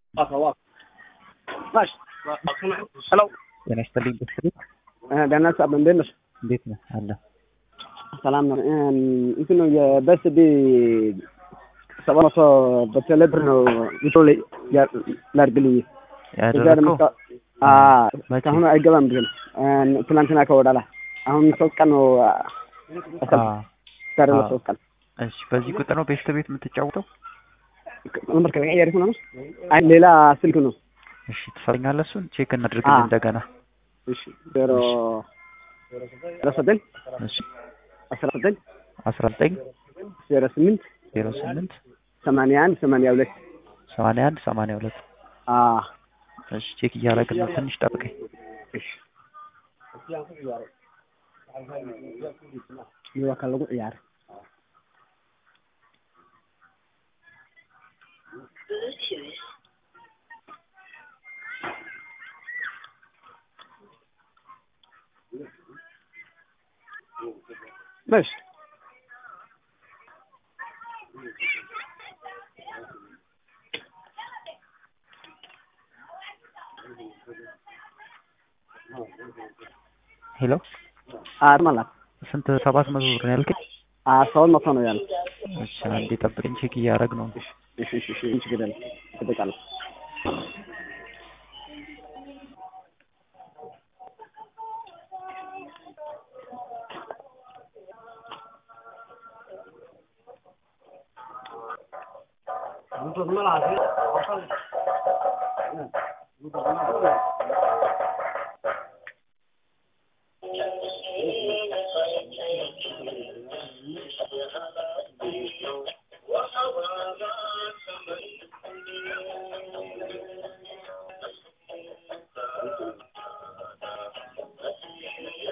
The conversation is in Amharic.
ماشي. هلو ጤና ይስጥልኝ በስልክ ደህና ሳብ እንዴት ነሽ? እንዴት ነህ? አለ ሰላም ነው። እንትን ነው የበስዲ 700 በቴሌብር ነው ይቶል ላድርግልኝ ያደረከው አሁን አይገባም ብለን ትናንትና ከወዳላ አሁን 3 ቀን ነው ታረለ 3 ቀን። እሺ በዚህ ቁጥር ነው ቤት የምትጫወተው? ነበር ከቀየርኩ ነው። አይ ሌላ ስልክ ነው። እሺ ትፈልጋለህ? እሱን ቼክ እናድርግልኝ እንደገና። እሺ ዜሮ ረሰደን እሺ 19 19 08 08 81 82 81 82 እሺ ቼክ እያደረግን ነው። ትንሽ ጠብቀኝ። እሺ ይወካል ነው ያር بس ሄሎ ማለት ስንት 700 ብር ነው ያልከኝ? 700 ነው ያለው። እሺ አንዴ ጠብቀኝ ቼክ እያደረግ ነው። እሺ እንቺ ገደል ተጠቃለ انت ما